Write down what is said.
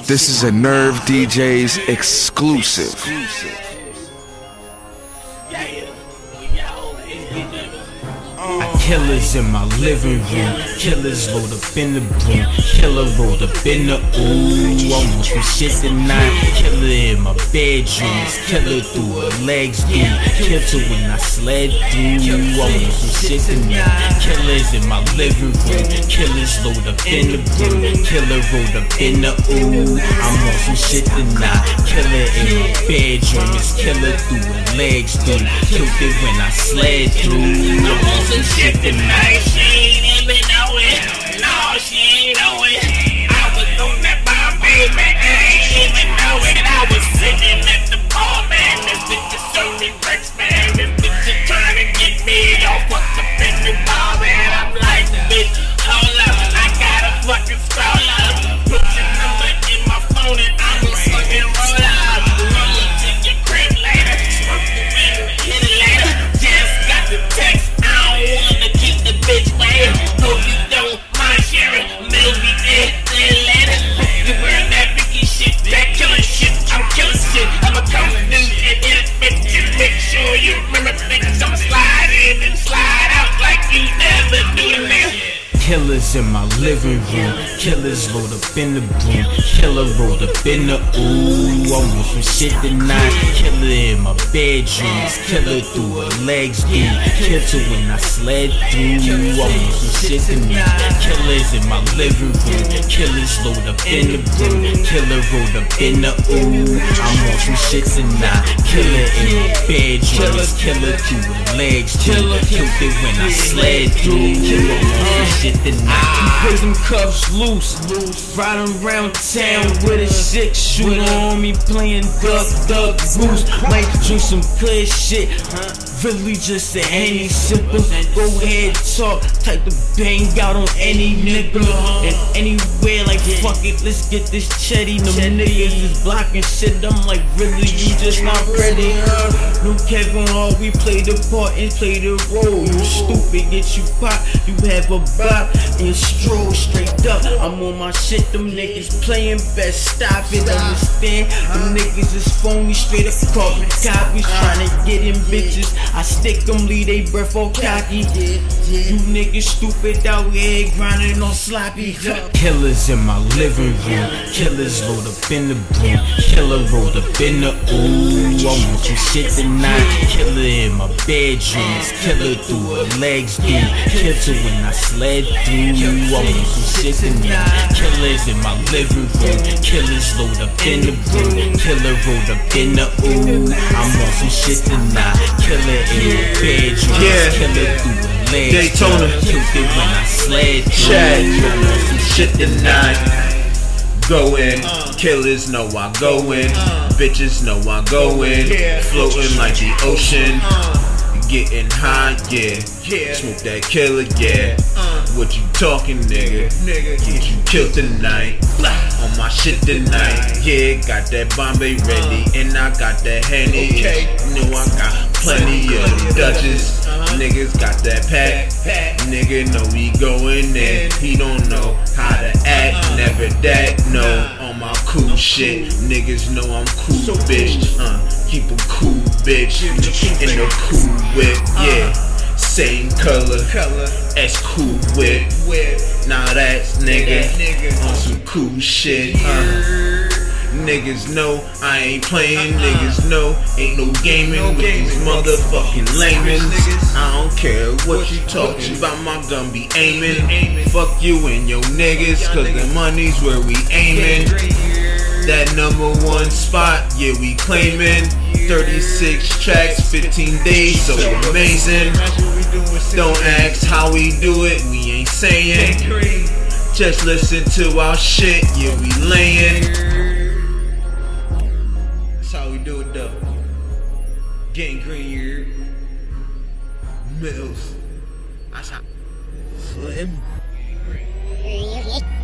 This is a Nerve DJs exclusive. Killers in my living room, killers rolled up in the broom, killer rolled up in the ooh. I want some shit tonight. Killer in my bedrooms, killer through her legs, dude. Killed her when I slid through. I want some shit tonight. Killers in my living room, killers rolled up in the broom, killer rolled up in the ooh. I want some shit tonight. Killer in my bedroom, it's killer through her legs, dude. Killed it when I slid through. I want some shit tonight. She ain't even know it. No, she ain't know it. I was on that bomb, baby. I ain't even know it. I was sitting at the bar, man. This bitch is serving bricks, man. This bitch is trying to get me all fucked up in the bar, man. I'm like, bitch, hold up. I gotta fucking scroll up. Put your number in my phone and I'ma fucking roll up. Roll up to your crib later. Smoke the weed and hit it later. Just got the text. Wanna keep the bitch waiting. Hope you don't mind sharing. Maybe then later. You wearing that Ricky shit, that killer shit. I'm killing shit. I'ma come through and hit it, bitch. Just make sure you remember things. I'ma slide in and slide out like you never do to me. Killers in my living room, killers rolled up in the broom, killer rolled up in the ooh. I want some shit tonight. Killer in my bedrooms, killer through her legs, dude. Killed her when I slid through. I want some shit tonight. Killers in my living room, killers rolled up in the broom, killer rolled up in the ooh. I want some shit tonight. Killer in my bedrooms, killer through her legs, dude. Killed it when I slid through. I want some shit tonight. Put them cuffs loose, riding around town with a six shooter on me, playing duck goose. Might drink some good shit, really just a Henny sipper. Go ahead, talk, type the bang out on any nigga and anywhere. Like fuck it, let's get this chetty. Them niggas is blocking shit. I'm like, really, you just not ready? No Kevin Hart, we play the part and play the role. You stupid, get you pop, you have a bop and stroll straight up. I'm on my shit, them niggas playing, best stop it, understand? Them niggas is phony, straight up carbon copies, trying to get in bitches. I stick them, leave they breath all cocky. You niggas stupid out here grinding on sloppy. Killers in my living room, killers rolled up in the broom, killer rolled up in the ooh. I want some shit tonight. Killer in my bedrooms, killer through her legs, dude. Killed her when I slid through. I want some shit tonight. Killers in my living room, killers rolled up in the broom, killer rolled up in the ooh. I want some shit tonight. Killer in my bedrooms, killer through her legs, Daytona, killed it when I slid through. Chad, I want some shit tonight. Go in, killers know I go in, bitches know I go in, floating like the ocean, getting high, yeah, smoke that killer, yeah. What you talking, nigga? Get you killed tonight. On my shit tonight. Yeah, got that Bombay ready, and I got that Henny. Know I got plenty of the Dutchess. Niggas got that pack. Nigga know we going in. He don't know how to act. Never that. No, on my cool shit. Niggas know I'm cool, bitch. Keep 'em cool, bitch. In the cool whip, yeah. Same color, as cool whip. Now that's nigga on some cool shit. Niggas know I ain't playing. Niggas know ain't no gaming with these motherfucking laymen. I don't care what you talking about, my gun be aiming. Fuck you and your niggas, cause the money's where we aiming. That #1 spot, yeah, we claiming. 36 tracks, 15 days, so amazing. Don't ask how we do it, we ain't saying. Just listen to our shit, yeah, we laying. That's how we do it though. Getting green here. Mills. That's how. Slim.